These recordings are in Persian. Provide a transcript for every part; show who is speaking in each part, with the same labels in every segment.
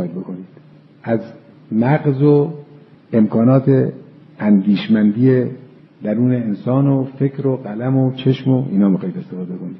Speaker 1: میخواید بکنید؟ از مغز و امکانات اندیشمندی درون انسان و فکر و قلم و چشم و اینا میخواید استفاده کنید.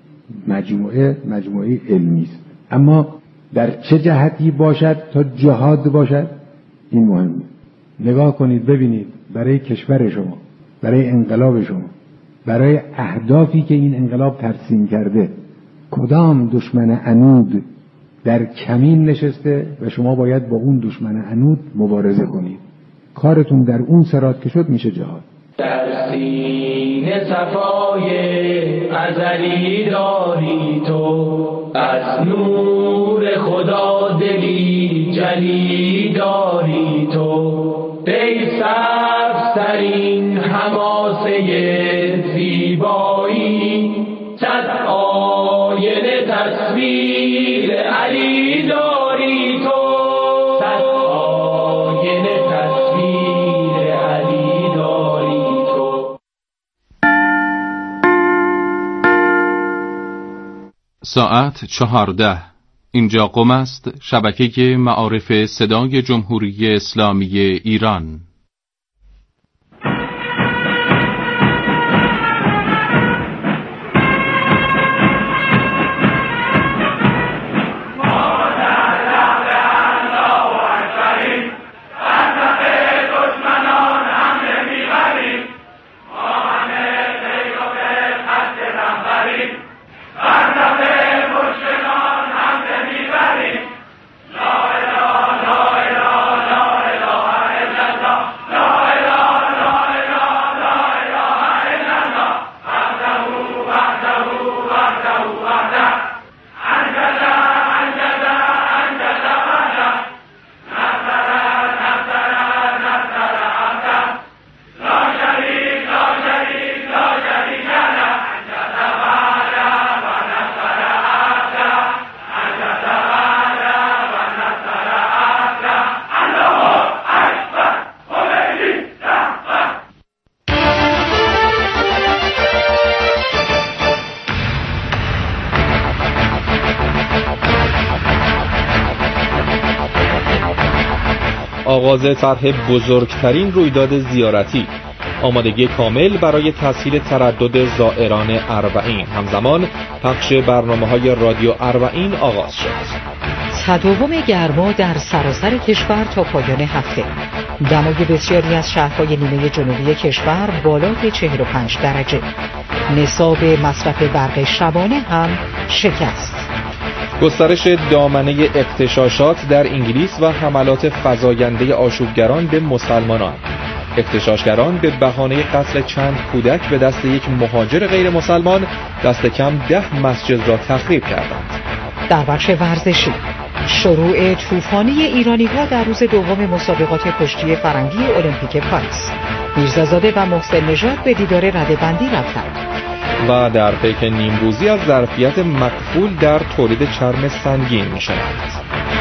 Speaker 1: مجموعه علمی است، اما در چه جهتی باشد تا جهاد باشد این مهمه. نگاه کنید ببینید برای کشور شما، برای انقلاب شما، برای اهدافی که این انقلاب ترسیم کرده، کدام دشمن عنود در کمین نشسته و شما باید با اون دشمن عنود مبارزه کنید. کارتون در اون سرات که شد میشه جهاد.
Speaker 2: در سینه صفای ازلی داری تو، از نور خدا دلی جلی داری تو، ای سبزترین حماسه زیبایی، صد آینه تصویر علی داری تو، صد آینه تصویر علی داری تو.
Speaker 3: ساعت 14. اینجا قم است، شبکه معارف صدای جمهوری اسلامی ایران.
Speaker 4: آغاز طرح بزرگترین رویداد زیارتی، آمادگی کامل برای تسهیل تردد زائران اربعین. همزمان پخش برنامه‌های رادیو اربعین آغاز شد.
Speaker 5: تداوم گرما در سراسر کشور تا پایان هفته. دمای بسیاری از شهرهای نیمه جنوبی کشور بالای 45 درجه. نصاب مصرف برق شبانه هم شکست.
Speaker 4: گسترش دامنه اغتشاشات در انگلیس و حملات فزاینده آشوبگران به مسلمانان. اغتشاشگران به بهانه قتل چند کودک به دست یک مهاجر غیر مسلمان دست کم 10 مسجد را تخریب کردند.
Speaker 5: در بخش ورزشی، شروع طوفانی ایرانی‌ها در روز دوم مسابقات کشتی فرنگی المپیک پاریس. میرزازاده و محسن نژاد به دیدار رده‌بندی رفتند.
Speaker 4: و در پیک نیمروزی از ظرفیت مقفول در تولید چرم سنگین می‌شنوید.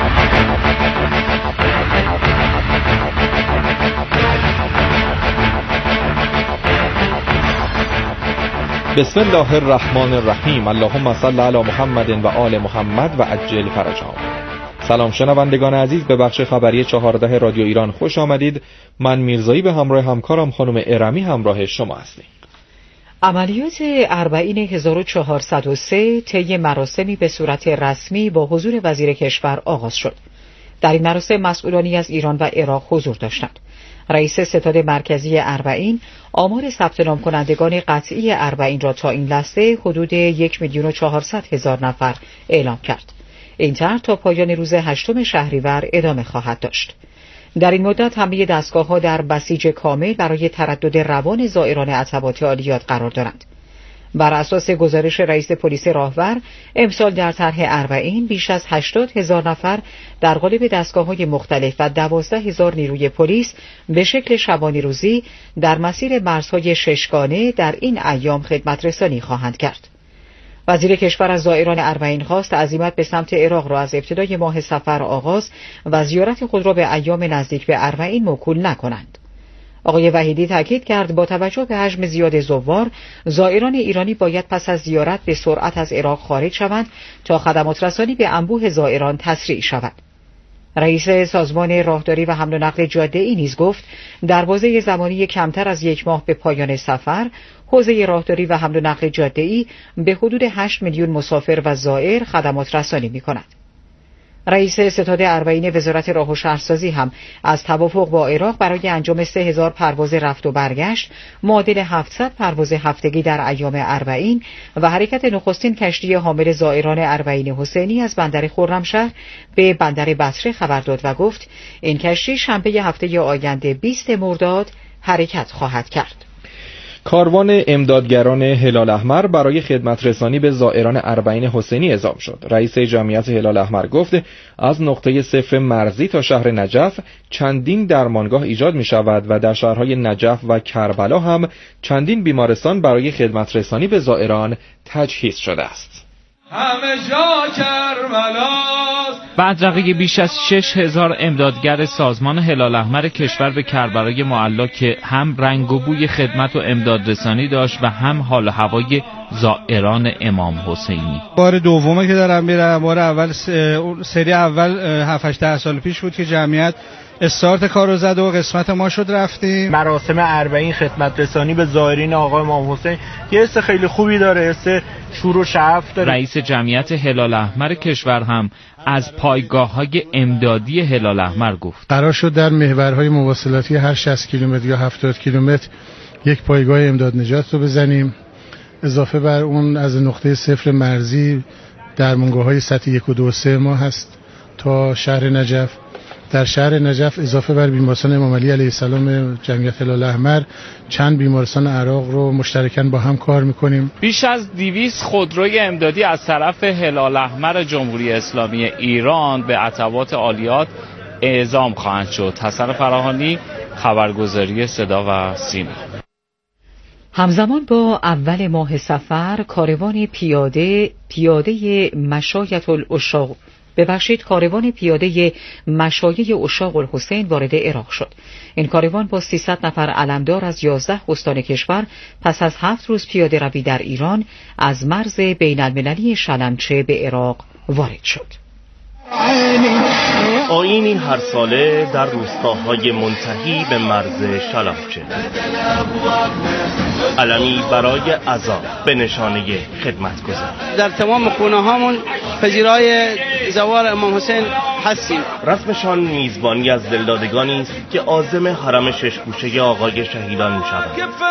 Speaker 4: بسم الله الرحمن الرحیم. اللهم صل علی محمد و آل محمد و عجل فرجهم. سلام شنوندگان عزیز، به بخش خبری 14 رادیو ایران خوش آمدید. من میرزایی به همراه همکارم خانم ارمی همراه شما هستیم.
Speaker 5: عملیات اربعین 1403 طی مراسمی به صورت رسمی با حضور وزیر کشور آغاز شد. در این مراسم مسئولانی از ایران و عراق حضور داشتند. رئیس ستاد مرکزی اربعین آمار ثبت نام کنندگان قطعی اربعین را تا این لحظه حدود 1,400,000 نفر اعلام کرد. این طرح تا پایان روز 8 شهریور ادامه خواهد داشت. در این مدت همه دستگاه‌ها در بسیج کامل برای تردد روان زائران عتبات عالیات قرار دارند. بر اساس گزارش رئیس پلیس راهور، امسال در طرح اربعین بیش از 80,000 نفر در قالب دستگاه‌های مختلف و 12,000 نیروی پلیس به شکل شبانه روزی در مسیر مرزهای ششگانه در این ایام خدمت رسانی خواهند کرد. وزیر کشور از زائران اربعین خواست عزیمت به سمت عراق را از ابتدای ماه صفر آغاز و زیارت خود را به ایام نزدیک به اربعین موکول نکنند. آقای وحیدی تاکید کرد با توجه به حجم زیاد زوار، زائران ایرانی باید پس از زیارت به سرعت از عراق خارج شوند تا خدمات رسانی به انبوه زائران تسریع شود. رئیس سازمان راهداری و حمل و نقل جاده‌ای نیز گفت در بازه زمانی کمتر از 1 ماه به پایان سفر، حوزه راهداری و حمل و نقل جاده‌ای به حدود 8 میلیون مسافر و زائر خدمات رسانی می‌کند. رئیس ستاد اربعین وزارت راه و شهرسازی هم از توافق با عراق برای انجام 3000 پرواز رفت و برگشت معادل 700 پرواز هفتگی در ایام اربعین و حرکت نخستین کشتی حامل زائران اربعین حسینی از بندر خرمشهر به بندر بصره خبر داد و گفت این کشتی شنبه هفته آینده 20 مرداد حرکت خواهد کرد.
Speaker 4: کاروان امدادگران هلال احمر برای خدمت رسانی به زائران اربعین حسینی اعزام شد. رئیس جمعیت هلال احمر گفت از نقطه صفر مرزی تا شهر نجف چندین درمانگاه ایجاد می شود و در شهرهای نجف و کربلا هم چندین بیمارستان برای خدمت رسانی به زائران تجهیز شده است.
Speaker 2: همه جا کربلاست.
Speaker 6: بدرقه بیش از 6000 امدادگر سازمان هلال احمر کشور به کربلای معلی که هم رنگ و بوی خدمت و امدادرسانی داشت و هم حال و هوای زائران امام حسینی.
Speaker 7: بار دومه که دارم میرم. بار اول سری اول 7-8 سال پیش بود که جمعیت استارت کارو زد و قسمت ما شد رفتیم.
Speaker 8: مراسم اربعین خدمت رسانی به زائرین آقا امام حسین یه حس خیلی خوبی داره، حس شور و شعف داره.
Speaker 6: رئیس جمعیت هلال احمر کشور هم از پایگاه‌های امدادی هلال احمر گفت.
Speaker 7: قرار شد در محورهای مواصلاتی هر 60 کیلومتر یا 70 کیلومتر یک پایگاه امداد نجات رو بزنیم. اضافه بر اون از نقطه صفر مرزی درمانگاه‌های سطح 1 و 2 و 3 ما هست تا شهر نجف. در شهر نجف اضافه بر بیمارستان امام علی علیه السلام جمعیت هلال احمر چند بیمارستان عراق رو مشترکاً با هم کار میکنیم.
Speaker 6: بیش از 200 خودروی امدادی از طرف هلال احمر جمهوری اسلامی ایران به عتبات عالیات اعزام خواهند شد. حسن فراهانی، خبرگزاری صدا و سیما.
Speaker 5: همزمان با اول ماه صفر کاروان پیاده مشایع عشاق الحسین وارد عراق شد. این کاروان با 300 نفر علمدار از 11 استان کشور پس از 7 روز پیاده روی در ایران از مرز بین المللی شلمچه به عراق وارد شد.
Speaker 9: آیینی هر ساله در روستاهای منتهی به مرز شلمچه، علمی برای عزا به نشانه خدمتگزاری.
Speaker 10: در تمام خونه هامون پذیرای زوار امام حسین هستیم.
Speaker 9: رسمشان میزبانی از دلدادگانی است که عازم حرم ششگوشه آقای شهیدان میشوند.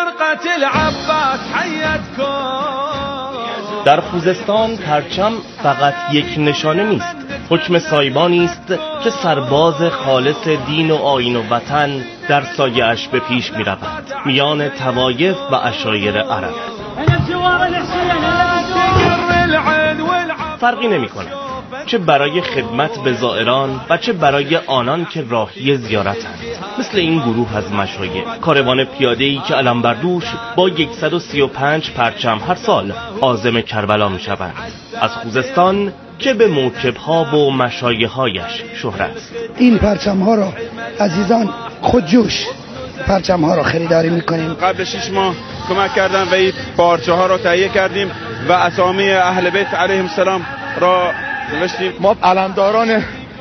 Speaker 9: در خوزستان پرچم فقط یک نشانه نیست، حکم سایبانی است که سرباز خالص دین و آیین و وطن در سایه‌اش به پیش می رود میان طوایف و عشایر عرب. فرقی نمی کند چه برای خدمت به زائران و چه برای آنان که راهی زیارتند. مثل این گروه از مشایخ، کاروان پیاده‌ای که علم بر دوش با 135 پرچم هر سال عازم کربلا می شوند. از خوزستان که به موکب‌ها و مشایخ‌هایش شهرت است.
Speaker 11: این پرچم‌ها را عزیزان خودجوش پرچم‌ها را خریداری می‌کنیم.
Speaker 12: قبل 6 ماه کمک کردن و این پارچه‌ها را تهیه کردیم و اسامی اهل بیت علیهم السلام را نوشتیم.
Speaker 13: ما علمداران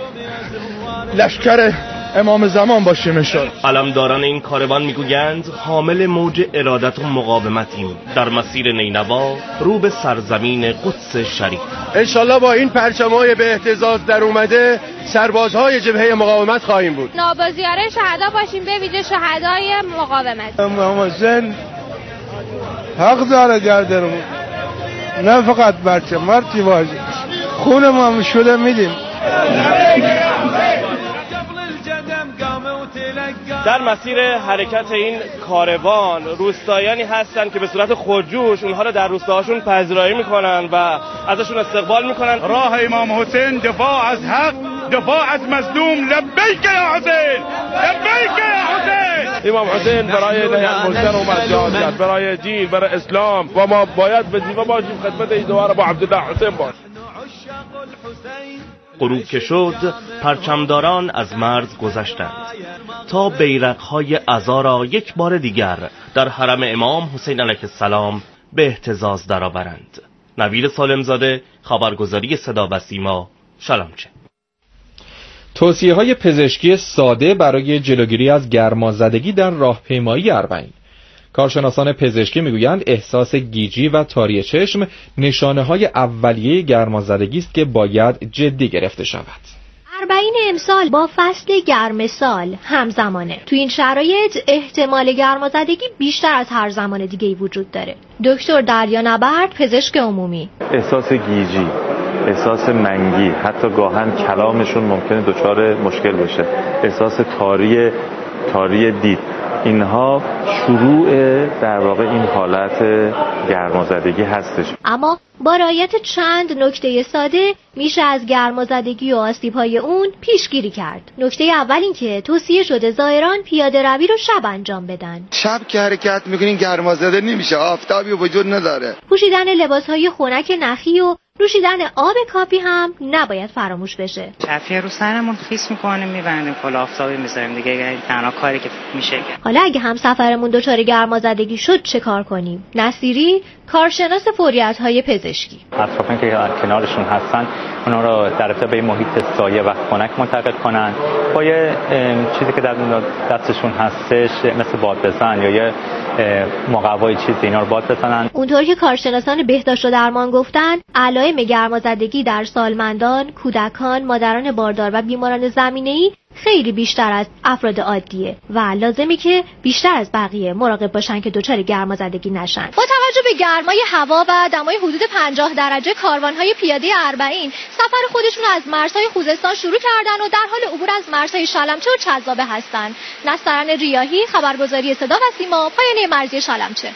Speaker 13: لشکر امام زمان باشیم انشاءالله.
Speaker 9: علمداران این کاروان میگویند حامل موج ارادت و مقاومتیم در مسیر نینوا رو به سرزمین قدس شریف.
Speaker 13: انشاءالله با این پرچم‌های به اهتزاز در اومده سربازهای جبهه مقاومت خواهیم بود.
Speaker 14: نابازیاره شهدا باشیم، به ویژه شهدای مقاومت.
Speaker 13: امام حسین حق داره گردن، نه فقط پرچم، مرتی باشه خون ما شده میدیم.
Speaker 9: در مسیر حرکت این کاروان روستایانی هستند که به صورت خودجوش اونها رو در روستاهاشون پذیرایی میکنن و ازشون استقبال میکنن.
Speaker 12: راه امام حسین دفاع از حق، دفاع از مظلوم. لبیک یا حسین، لبیک یا حسین.
Speaker 13: امام حسین برای نهی منکر اومد جهاد کرد، برای دین، برای اسلام و ما باید به دیوه باشیم خدمت این دوار با عبدالله حسین باشیم.
Speaker 9: غروب که شد پرچمداران از مرز گذشتند تا بیرق‌های عزا را یک بار دیگر در حرم امام حسین علیه السلام به اهتزاز درآورند. نوید سالمزاده، خبرگزاری صدا و سیما، شلمچه.
Speaker 4: توصیه‌های پزشکی ساده برای جلوگیری از گرمازدگی در راهپیمایی اربعین. کارشناسان پزشکی میگویند احساس گیجی و تاری چشم نشانه‌های اولیه گرمازدگی است که باید جدی گرفته شود.
Speaker 15: اربعین امسال با فصل گرم سال همزمانه. تو این شرایط احتمال گرمازدگی بیشتر از هر زمان دیگه‌ای وجود داره. دکتر دریا نبرد، پزشک عمومی:
Speaker 16: احساس گیجی، احساس منگی، حتی گاهن کلامشون ممکنه دچار مشکل بشه، احساس تاری دید، اینها شروع در واقع این حالت گرمازدگی هستش.
Speaker 15: اما با رعایت چند نکته ساده میشه از گرمازدگی و آسیب‌های اون پیشگیری کرد. نکته اول این که توصیه شده زائران پیاده روی رو شب انجام بدن.
Speaker 17: شب که حرکت میکنین گرمازده نمیشه، آفتابی وجود نداره.
Speaker 15: پوشیدن لباس‌های خنک نخی و نوشیدن آب کافی هم نباید فراموش بشه.
Speaker 18: کفی رو سرمون خیس میکنیم، میبندیم کلا آفتابی میذاریم دیگه، تنها کاری که میشه.
Speaker 15: حالا اگه همسفرمون دچار گرمازدگی شد چه کار کنیم؟ نصیری، کارشناس فوریت‌های پزشکی:
Speaker 19: اطرافیان که کنارشون هستن اونا رو در ارتباط محیط سایه و خنک منتقل کنن، با یه چیزی که در دستشون هستش مثل باد بزن یا یه مقوای چیزی اینا رو باد بزنن.
Speaker 15: اونطور که کارشناسان بهداشت و درمان گفتن، علائم گرمازدگی در سالمندان، کودکان، مادران باردار و بیماران زمینه‌ای خیلی بیشتر از افراد عادیه و لازمی که بیشتر از بقیه مراقب باشن که دچار گرمازدگی نشن. با توجه به گرمای هوا و دمای حدود 50 درجه، کاروان‌های پیاده اربعین سفر خودشون از مرزهای خوزستان شروع کردن و در حال عبور از مرزهای شلمچه و چذابه هستن. نصرن ریاحی، خبرگزاری صدا و سیما، پایانه مرزی شلمچه.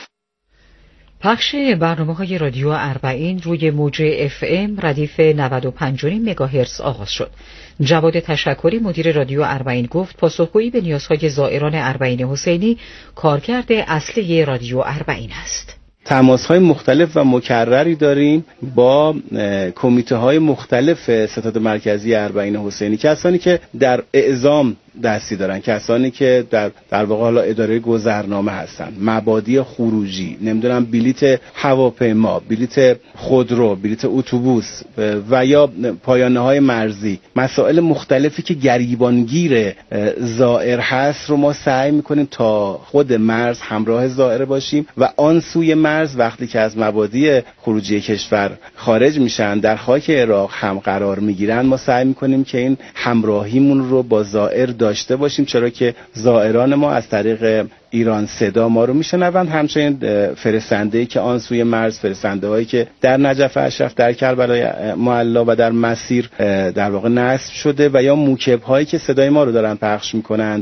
Speaker 5: پخش برنامه‌های رادیو اربعین روی موج FM ردیف 95.5 مگاهرتز آغاز شد. جواد تشکری مدیر رادیو اربعین گفت پاسخگویی به نیازهای زائران اربعین حسینی کارکرد اصلی رادیو اربعین است.
Speaker 20: تماس‌های مختلف و مکرری داریم با کمیته‌های مختلف ستاد مرکزی اربعین حسینی، کسانی که در اعزام دستی دارن، کسانی که در واقع حالا اداره گذرنامه هستن، مبادی خروجی، نمیدونم بلیت هواپیما، بلیت خودرو، بلیت اتوبوس و یا پایانه‌های مرزی، مسائل مختلفی که گریبانگیر زائر هست رو ما سعی می‌کنیم تا خود مرز همراه زائر باشیم و آن سوی مرز وقتی که از مبادی خروجی کشور خارج میشن در خاک عراق هم قرار میگیرن، ما سعی می‌کنیم که این همراهیمون رو با زائر داشته باشیم، چرا که زائران ما از طریق ایران صدا ما رو میشنوند. همچنین فرستنده‌ای که آن سوی مرز، فرستنده‌هایی که در نجف اشرف، در کربلای معلی و در مسیر در واقع نصب شده و یا موکب‌هایی که صدای ما رو دارن پخش میکنند.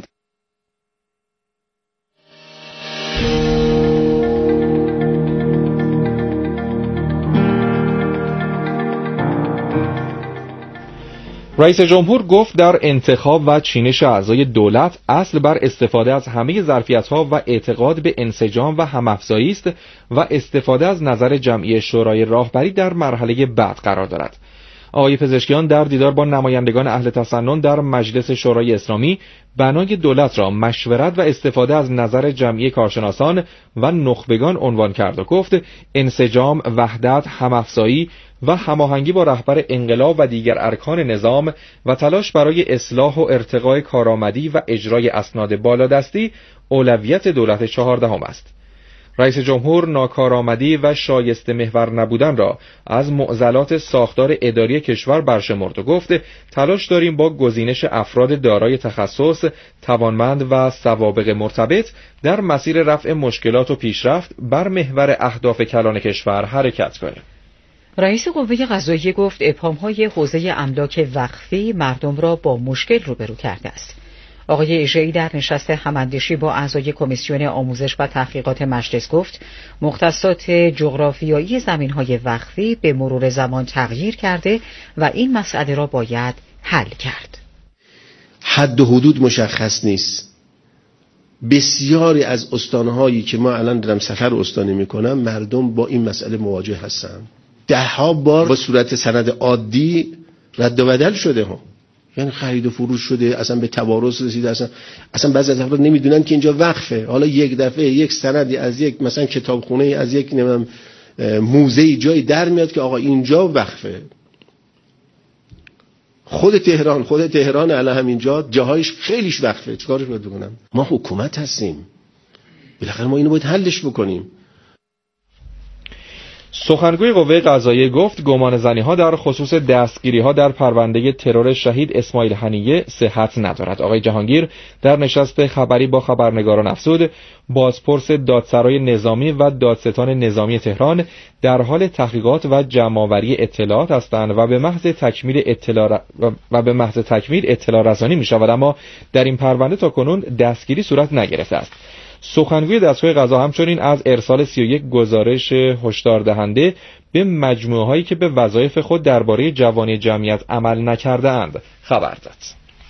Speaker 4: رئیس جمهور گفت در انتخاب و چینش اعضای دولت اصل بر استفاده از همه ظرفیت‌ها و اعتقاد به انسجام و هم‌افزایی است و استفاده از نظر جمعی شورای راهبری در مرحله بعد قرار دارد. آقای پزشکیان در دیدار با نمایندگان اهل تسنن در مجلس شورای اسلامی بنای دولت را مشورت و استفاده از نظر جمعی کارشناسان و نخبگان عنوان کرد و گفت انسجام، وحدت، هم‌افزایی و هماهنگی با رهبر انقلاب و دیگر ارکان نظام و تلاش برای اصلاح و ارتقای کارآمدی و اجرای اسناد بالادستی اولویت دولت 14 است. رئیس جمهور ناکارآمدی و شایسته محور نبودن را از معضلات ساختار اداری کشور برشمرد و گفت تلاش داریم با گزینش افراد دارای تخصص، توانمند و سوابق مرتبط در مسیر رفع مشکلات و پیشرفت بر محور اهداف کلان کشور حرکت کنیم.
Speaker 5: رئیس قوه قضاییه گفت ابهام‌های حوزه املاک وقفی مردم را با مشکل روبرو کرده است. آقای اژه‌ای در نشست هماندیشی با اعضای کمیسیون آموزش و تحقیقات مجلس گفت مختصات جغرافیایی زمین‌های وقفی به مرور زمان تغییر کرده و این مسئله را باید حل کرد.
Speaker 21: حد و حدود مشخص نیست. بسیاری از استان‌هایی که ما الان دارم سفر استانی می‌کنم مردم با این مسئله مواجه هستن. ده‌ها بار با صورت سند عادی رد و بدل شده ها، یعنی خرید و فروش شده، اصلا به توارث رسیده، اصلا بعضی از افراد نمیدونن که اینجا وقفه. حالا یک دفعه یک سندی از یک مثلا کتابخونه، از یک نمیدونم موزه جایی در میاد که آقا اینجا وقفه. خود تهران الان همینجا جاهایش خیلیش وقفه، چیکارش باید بکنم؟ ما حکومت هستیم، بالاخره ما اینو باید حلش بکنیم.
Speaker 4: سخنگوی قوه قضاییه گفت گمانه‌زنی‌ها در خصوص دستگیری‌ها در پرونده ترور شهید اسماعیل حنیه صحت ندارد. آقای جهانگیر در نشست خبری با خبرنگاران افزود بازپرس دادسرای نظامی و دادستان نظامی تهران در حال تحقیقات و جمع‌آوری اطلاعات هستند و به محض تکمیل اطلاع رسانی می‌شود، اما در این پرونده تاکنون دستگیری صورت نگرفته است. سخنگوی دستگاه قضا همچنین از ارسال 31 گزارش هشدار دهنده به مجموعه‌هایی که به وظایف خود درباره جوانی جمعیت عمل نکرده‌اند خبر داد.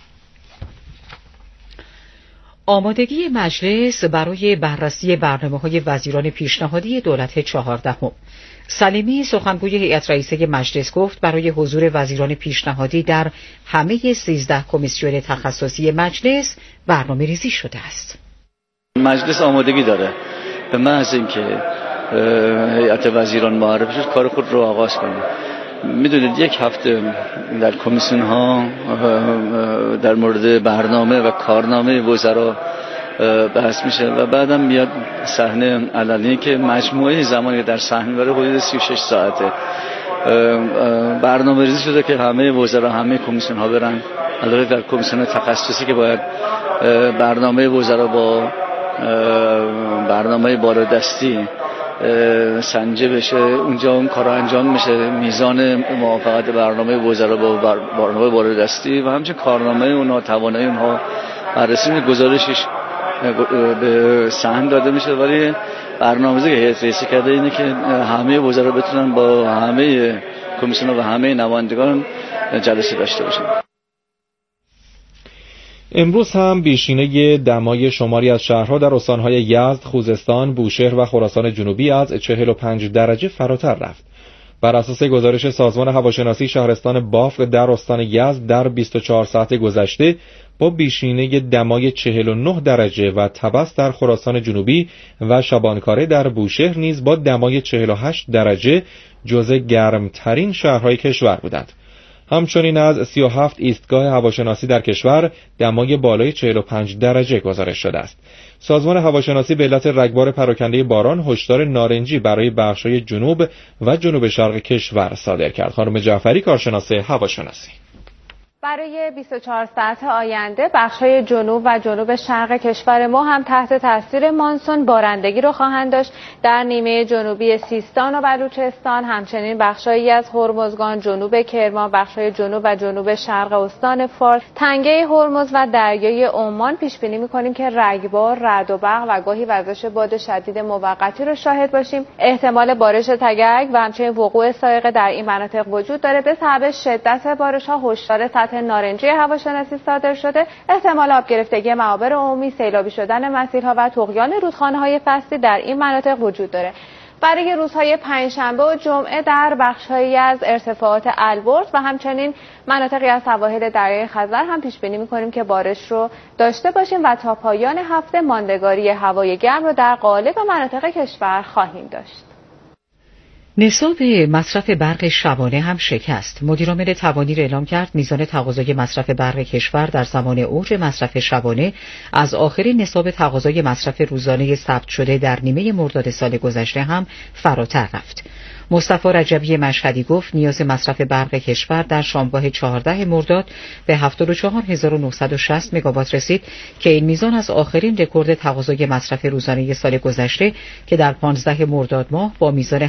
Speaker 5: آمادگی مجلس برای بررسی برنامه‌های وزیران پیشنهادی دولت 14. سلیمی سخنگوی هیئت رئیسه مجلس گفت برای حضور وزیران پیشنهادی در همه 13 کمیسیون تخصصی مجلس برنامه‌ریزی شده است.
Speaker 1: مجلس آمادگی داره به محض اینکه هیئت وزیران معرفی شد کار خود رو آغاز کنه. میدونید یک هفته در کمیسیون ها در مورد برنامه و کارنامه وزرا بحث میشه و بعدم میاد صحنه علنی که مجموعه زمانی در صحنه برای حدود 36 ساعته برنامه ریزی شده که همه وزرا همه کمیسیون ها برن. البته در کمیسیون تخصصی که باید برنامه وزرا با برنامه بالادستی سنجه بشه، اونجا اون کارا انجام میشه، میزان موافقت برنامه وزرا با برنامه بالادستی و همچنین کارنامه اونها، توانایی اونها بررسی گزارشش به صحن داده میشه. ولی برنامه‌ریزی که هیئت رئیسه کرده اینه که همه وزرا بتونن با همه کمیسیون و همه نمایندگان جلسه داشته باشن.
Speaker 4: امروز هم بیشینه دمای شماری از شهرها در استانهای یزد، خوزستان، بوشهر و خراسان جنوبی از 45 درجه فراتر رفت. بر اساس گزارش سازمان هواشناسی شهرستان بافق در استان یزد در 24 ساعت گذشته با بیشینه دمای 49 درجه و تبس در خراسان جنوبی و شبانکاره در بوشهر نیز با دمای 48 درجه جزو گرمترین شهرهای کشور بودند. همچنین از 37 ایستگاه هواشناسی در کشور دمای بالای 45 درجه گزارش شده است. سازمان هواشناسی به علت رگبار پراکنده باران هشدار نارنجی برای بخش‌های جنوب و جنوب شرق کشور صادر کرد. خانم جعفری، کارشناس هواشناسی:
Speaker 22: برای 24 ساعت آینده بخش‌های جنوب و جنوب شرق کشور ما هم تحت تاثیر مانسون بارندگی رو خواهند داشت. در نیمه جنوبی سیستان و بلوچستان، همچنین بخش‌هایی از هرمزگان، جنوب کرمان، بخش‌های جنوب و جنوب شرق استان فارس، تنگه هرمز و دریای عمان پیش بینی می‌کنیم که رگبار، رعد و برق و گاهی وزش باد شدید موقتی رو شاهد باشیم. احتمال بارش تگرگ و همچنین وقوع صاعقه در این مناطق وجود داره. به سبب شدت بارش‌ها هشدار سطح نارنجی هواشناسی صادر شده. احتمال آب گرفتگی معابر عمومی، سیلابی شدن مسیرها و طغیان رودخانه‌های فصلی در این مناطق وجود داره. برای روزهای پنجشنبه و جمعه در بخش‌هایی از ارتفاعات البرز و همچنین مناطقی از سواحل دریای خزر هم پیش بینی می‌کنیم که بارش رو داشته باشیم و تا پایان هفته ماندگاری هوای گرم رو در قالب مناطق کشور خواهیم داشت.
Speaker 5: نصاب مصرف برق شبانه هم شکست. مدیرعامل توانیر اعلام کرد میزان تقاضای مصرف برق کشور در زمان اوج مصرف شبانه از آخرین نصاب تقاضای مصرف روزانه ثبت شده در نیمه مرداد سال گذشته هم فراتر رفت. مصطفی رجبی مشهدی گفت نیاز مصرف برق کشور در شامگاه 14 مرداد به 74960 مگاوات رسید که این میزان از آخرین رکورد تقاضای مصرف روزانه سال گذشته که در 15 مرداد ماه با میزان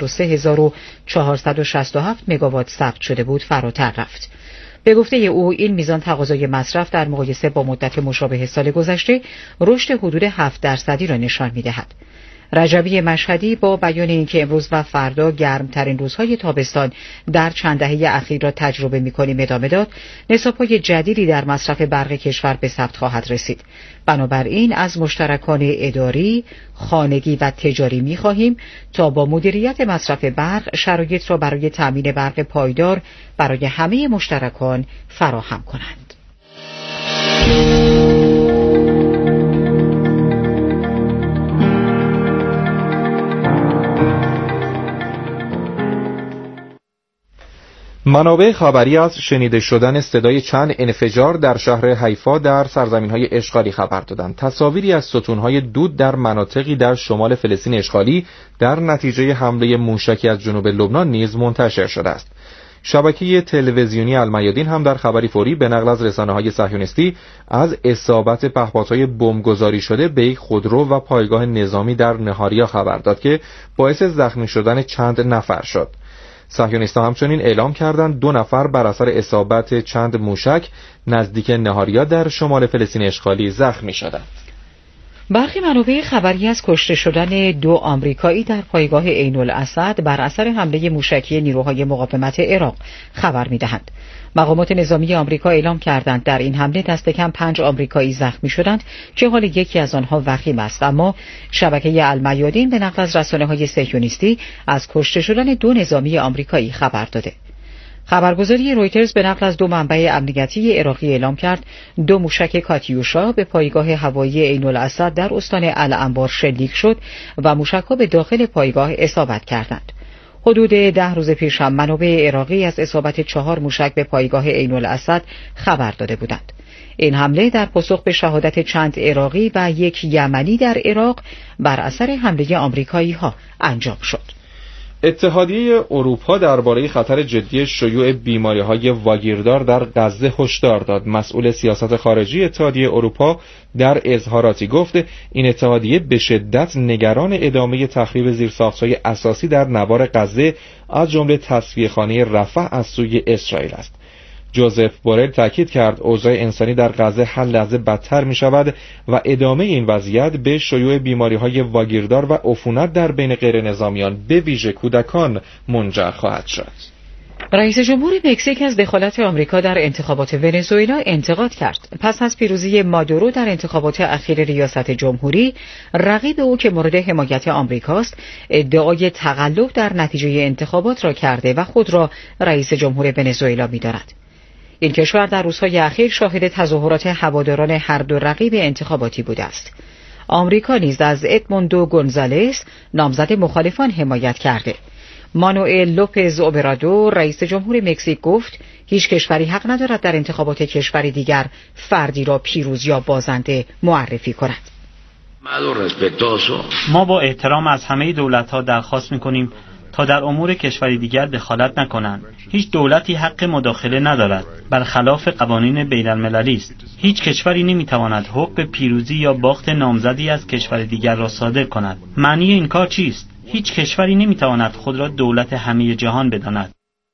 Speaker 5: 73467 مگاوات ثبت شده بود فراتر رفت. به گفته او این میزان تقاضای مصرف در مقایسه با مدت مشابه سال گذشته رشد حدود 7% را نشان می‌دهد. رجبی مشهدی با بیان اینکه امروز و فردا گرمترین روزهای تابستان در چند دهه اخیر را تجربه می‌کنیم ادامه داد، نصاب‌های جدیدی در مصرف برق کشور به ثبت خواهد رسید. بنابراین از مشترکان اداری، خانگی و تجاری می‌خواهیم تا با مدیریت مصرف برق شرایط را برای تامین برق پایدار برای همه مشترکان فراهم کنند.
Speaker 4: منابع خبری از شنیده شدن صدای چند انفجار در شهر حیفا در سرزمین‌های اشغالی خبر دادند. تصاویری از ستون‌های دود در مناطقی در شمال فلسطین اشغالی در نتیجه حمله موشکی از جنوب لبنان نیز منتشر شده است. شبکه تلویزیونی المیادین هم در خبری فوری به نقل از رسانه‌های صهیونیستی از اصابت پهپادهای بمبگذاری شده به یک خودرو و پایگاه نظامی در نهاریا خبر داد که باعث زخمی شدن چند نفر شد. صهیونیست‌ها همچنین اعلام کردند 2 نفر بر اثر اصابت چند موشک نزدیک نهاریا در شمال فلسطین اشغالی زخمی شدند.
Speaker 5: برخی منابع خبری از کشته شدن 2 آمریکایی در پایگاه عین الاسد بر اثر حمله موشکی نیروهای مقاومت عراق خبر می‌دهند. مقامات نظامی آمریکا اعلام کردند در این حمله دست کم 5 آمریکایی زخمی شدند که حال یکی از آنها وخیم است، اما شبکه المیادین به نقل از رسانه‌های صهیونیستی از کشته شدن 2 نظامی آمریکایی خبر داده. خبرگزاری رویترز به نقل از 2 منبع امنیتی عراقی اعلام کرد 2 موشک کاتیوشا به پایگاه هوایی عین الاسد در استان الانبار شلیک شد و موشک‌ها به داخل پایگاه اصابت کردند. حدود 10 روز پیش هم منابع عراقی از اصابت 4 موشک به پایگاه عین الاسد خبر داده بودند. این حمله در پاسخ به شهادت چند عراقی و 1 یمنی در عراق بر اثر حمله آمریکایی‌ها انجام شد.
Speaker 4: اتحادیه اروپا درباره خطر جدی شیوع بیماری‌های واگیردار در غزه هشدار داد. مسئول سیاست خارجی اتحادیه اروپا در اظهاراتی گفت این اتحادیه به شدت نگران ادامه تخریب زیرساخت‌های اساسی در نوار غزه از جمله تصفیه‌خانه رفح از سوی اسرائیل است. جوزف بورل تاکید کرد اوضاع انسانی در غزه هر لحظه بدتر می شود و ادامه این وضعیت به شیوع بیماری‌های واگیردار و عفونت در بین غیر نظامیان به ویژه کودکان منجر خواهد شد.
Speaker 5: رئیس جمهور مکزیک از دخالت آمریکا در انتخابات ونزوئلا انتقاد کرد. پس از پیروزی مادورو در انتخابات اخیر ریاست جمهوری، رقیب او که مورد حمایت آمریکاست، ادعای تقلب در نتیجه انتخابات را کرده و خود را رئیس جمهور ونزوئلا می‌داند. این کشور در روزهای اخیر شاهد تظاهرات هواداران هر 2 رقیب انتخاباتی بوده است. آمریکا نیز از ادموندو گونزالز نامزد مخالفان حمایت کرده. مانوئل لوپز اوبرادور رئیس جمهور مکزیک گفت هیچ کشوری حق ندارد در انتخابات کشوری دیگر فردی را پیروز یا بازنده معرفی کند.
Speaker 2: ما با احترام از همه دولت‌ها درخواست می‌کنیم تا در امور کشوری دیگر دخالت نکنند. هیچ دولتی حق مداخله ندارد. برخلاف قوانین بین‌المللی است. هیچ کشوری نمیتواند حکم پیروزی یا باخت نامزدی از کشور دیگر را صادر کند. معنی این کار چیست؟ هیچ کشوری نمیتواند خود را دولت همه جهان بداند.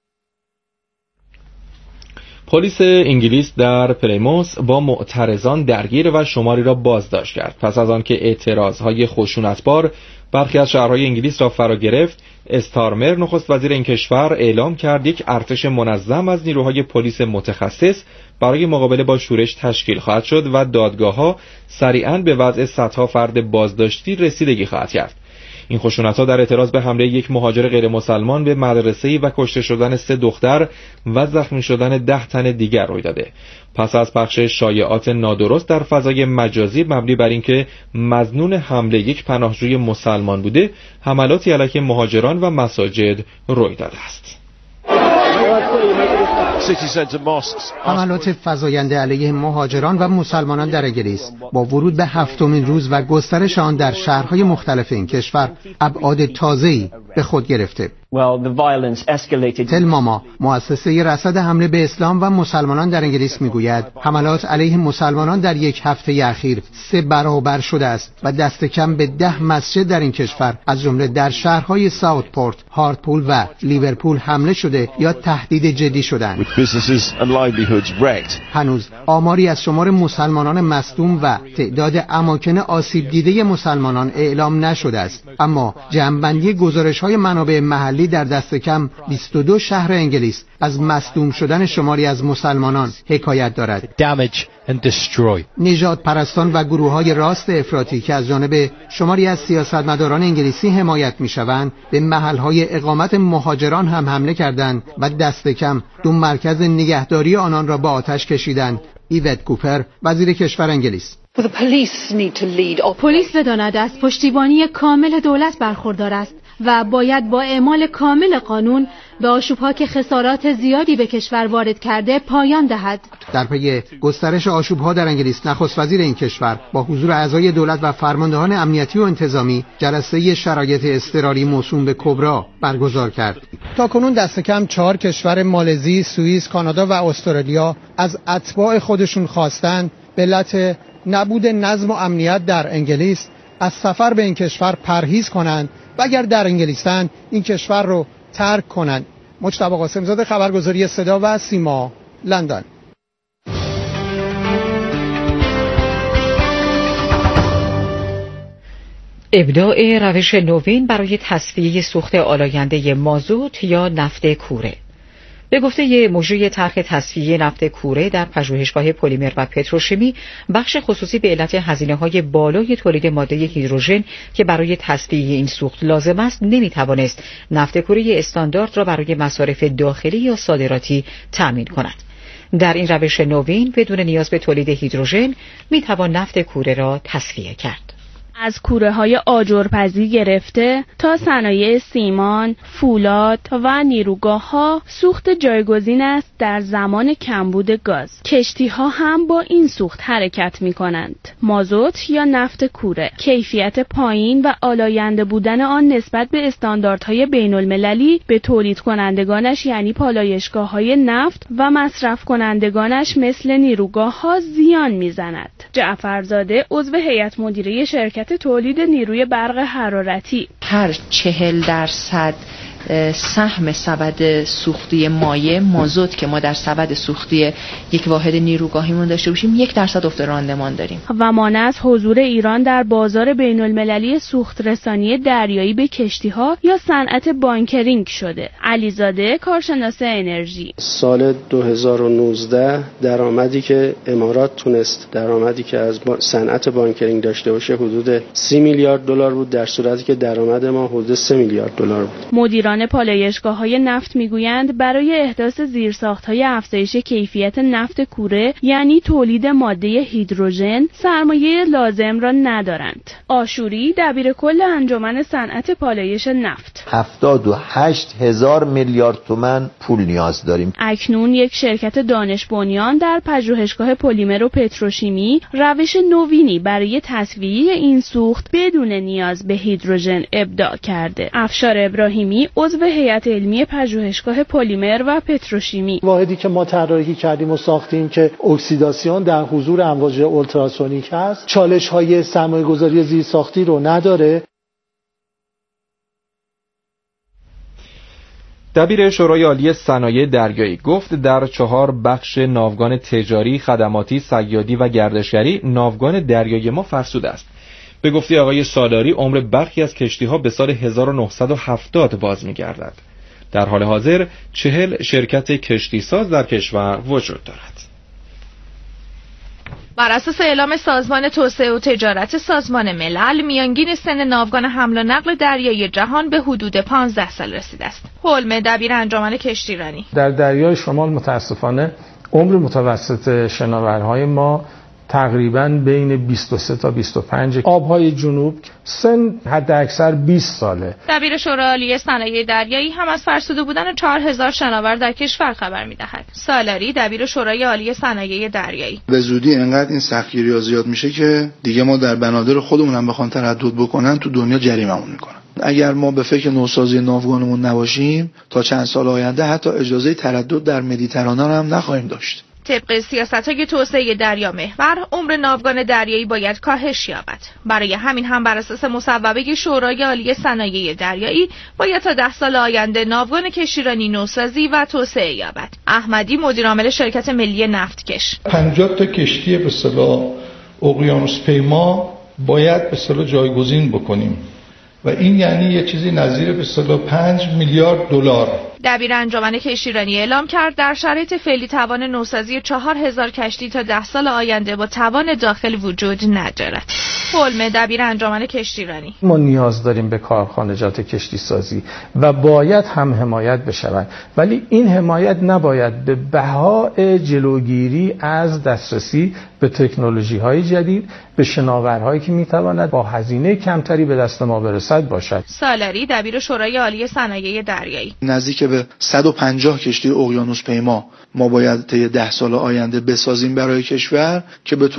Speaker 4: پلیس انگلیس در پلیموث با معترضان درگیر و شماری را بازداشت کرد. پس از آنکه اعتراضهای خشونتبار برخی از شهرهای انگلیس را فرا گرفت، استارمر نخست وزیر این کشور اعلام کرد یک ارتش منظم از نیروهای پلیس متخصص برای مقابله با شورش تشکیل خواهد شد و دادگاه‌ها سریعاً به وضع صدها فرد بازداشتی رسیدگی خواهد کرد. این خشونت‌ها در اعتراض به حمله یک مهاجر غیر مسلمان به مدرسه‌ای و کشته شدن 3 دختر و زخمی شدن 10 تن دیگر روی داده. پس از پخش شایعات نادرست در فضای مجازی مبنی بر اینکه مظنون حمله یک پناهجوی مسلمان بوده، حملاتی علیه مهاجران و مساجد روی داده است.
Speaker 3: حملات فزاینده علیه مهاجران و مسلمانان در انگلیس با ورود به 7مین روز و گسترش آن در شهرهای مختلف این کشور ابعاد تازه‌ای به خود گرفته. تلماما، مؤسسه رصد حمله به اسلام و مسلمانان در انگلیس میگوید حملات علیه مسلمانان در یک هفته اخیر 3 برابر شده است و دست کم به 10 مسجد در این کشور از جمله در شهرهای ساوتپورت، هارتپول و لیورپول حمله شده یا تهدید جدی شدند. هنوز آماری از شمار مسلمانان مصدوم و تعداد اماکن آسیب دیده مسلمانان اعلام نشده است، اما جمع‌بندی گزارش‌های منابع محلی در دست کم 22 شهر انگلیس از مصدوم شدن شماری از مسلمانان حکایت دارد. نژاد پرستان و گروه‌های راست افراطی که از جانب شماری از سیاستمداران انگلیسی حمایت می‌شوند، به محل‌های اقامت مهاجران هم حمله کردند و دست کم 2 مرکز نگهداری آنان را به آتش کشیدند. ایوت کوپر، وزیر کشور انگلیس:
Speaker 23: پلیس بداند از پشتیبانی کامل دولت برخوردار است
Speaker 7: و باید با اعمال کامل قانون به آشوب‌ها که خسارات زیادی به کشور وارد کرده پایان دهد.
Speaker 3: در پی گسترش آشوب‌ها در انگلیس، نخست وزیر این کشور با حضور اعضای دولت و فرماندهان امنیتی و انتظامی جلسه شرایط اضطراری موسوم به کبرا برگزار کرد. تاکنون دست کم 4 کشور مالزی، سوئیس، کانادا و استرالیا از اتباع خودشون خواستند به علت نبود نظم و امنیت در انگلیس از سفر به این کشور پرهیز کنند و اگر در انگلیسن این کشور رو ترک کنند. مجتبی قاسم‌زاده، خبرگزاری صدا و سیما، لندن.
Speaker 5: ابداع روش نوین برای تصفیه سوخت آلاینده مازوت یا نفت کوره. به گفته مجری طرح تصفیه نفت کوره در پژوهشگاه پلیمر و پتروشیمی، بخش خصوصی به علت هزینه‌های بالای تولید ماده هیدروژن که برای تصفیه این سوخت لازم است، نمی‌توانست نفت کوره استاندارد را برای مصارف داخلی یا صادراتی تأمین کند. در این روش نوین بدون نیاز به تولید هیدروژن می‌توان نفت کوره را تصفیه کرد.
Speaker 8: از کوره‌های آجرپزی گرفته تا صنایع سیمان، فولاد و نیروگاه‌ها سوخت جایگزین است در زمان کمبود گاز. کشتی‌ها هم با این سوخت حرکت می‌کنند. مازوت یا نفت کوره کیفیت پایین و آلاینده بودن آن نسبت به استانداردهای بین‌المللی به تولید کنندگانش یعنی پالایشگاه‌های نفت و مصرف کنندگانش مثل نیروگاه‌ها زیان می‌زند. جعفرزاده عضو هیئت مدیره شرکت تولید نیروی برق حرارتی:
Speaker 23: هر 40% سهم سبد سوختی مایع مازوت که ما در سبد سوختی یک واحد نیروگاهیمون داشته باشیم 1% افت راندمان داریم.
Speaker 8: و مانع از حضور ایران در بازار بین‌المللی سوخت رسانی دریایی به کشتی‌ها یا صنعت بانکرینگ شده. علیزاده، کارشناس انرژی:
Speaker 24: سال 2019 درآمدی که امارات تونست درآمدی که از صنعت بانکرینگ داشته باشه حدود 30 میلیارد دلار بود، در صورتی که درآمد ما حدود 3 میلیارد دلار بود.
Speaker 8: مدیران پالایشگاه‌های نفت میگویند برای احداث زیرساخت‌های افزایش کیفیت نفت کوره یعنی تولید ماده هیدروژن سرمایه لازم را ندارند. آشوری، دبیر کل انجمن صنعت پالایش نفت:
Speaker 25: 78,000 میلیارد تومان پول نیاز داریم.
Speaker 8: اکنون یک شرکت دانش بنیان در پژوهشگاه پلیمر و پتروشیمی روش نوینی برای تصفیه این سوخت بدون نیاز به هیدروژن ابداع کرده. افشار ابراهیمی، عضو هیئت علمی پژوهشگاه پلیمر و پتروشیمی:
Speaker 26: واحدی که ما طراحی کردیم و ساختیم که اکسیداسیون در حضور امواج اولتراسونیک هست، چالش‌های سرمایه‌گذاری زیرساختی رو نداره.
Speaker 4: دبیر شورای عالی صنایع دریایی گفت در 4 بخش ناوگان تجاری، خدماتی، صیادی و گردشگری ناوگان دریایی ما فرسوده است. به گفته آقای سالاری عمر برخی از کشتی‌ها به سال 1970 باز می‌گردد. در حال حاضر 40 شرکت کشتیساز در کشور وجود دارد.
Speaker 27: بر اساس اعلام سازمان توسعه و تجارت سازمان ملل، میانگین سن ناوگان حمل و نقل دریایی جهان به حدود 15 سال رسیده است. حلمه، دبیر انجمن کشتیرانی:
Speaker 28: در دریای شمال متاسفانه عمر متوسط شناورهای ما تقریباً بین 23 تا 25. آبهای جنوب سن حد اکثر 20 ساله.
Speaker 27: دبیر شورای عالی صنایع دریایی هم از فرسوده بودن 4000 شناور در کشور خبر می‌دهد. سالاری، دبیر شورای عالی صنایع دریایی:
Speaker 29: به زودی انقدر این سختگیری‌ها زیاد میشه که دیگه ما در بنادر خودمون هم بخوان تردد بکنن تو دنیا جریمه‌مون میکنن. اگر ما به فکر نوسازی ناوگانمون نباشیم تا چند سال آینده حتی اجازه تردد در مدیترانه هم نخواهیم داشت.
Speaker 27: طبق سیاست‌های توسعه دریا محور، عمر ناوگان دریایی باید کاهش یابد. برای همین هم بر اساس مصوبه شورای عالی صنایع دریایی باید تا 10 سال آینده ناوگان کشتیرانی نوسازی و توسعه یابد. احمدی، مدیر عامل شرکت ملی نفتکش:
Speaker 30: 50 تا کشتی به اصطلاح اقیانوس پیما باید به اصطلاح جایگزین بکنیم و این یعنی یه چیزی نظیر به اصطلاح 5 میلیارد دلار.
Speaker 27: دبیر انجمن کشتیرانی اعلام کرد در شرایط فعلی توان نوسازی 4000 کشتی تا 10 سال آینده با توان داخل وجود ندارد. فولمه دبیر انجمن کشتیرانی:
Speaker 28: ما نیاز داریم به کارخانجات کشتی سازی و باید هم حمایت بشوند، ولی این حمایت نباید به بهای جلوگیری از دسترسی به تکنولوژی‌های جدید، به شناورهایی که میتواند با هزینه کمتری به دست ما برسد باشد.
Speaker 27: سالاری دبیر شورای عالی صنایع دریایی:
Speaker 29: نزدیک به 150 کشتی اقیانوس پیما ما باید طی 10 سال آینده بسازیم برای کشور که به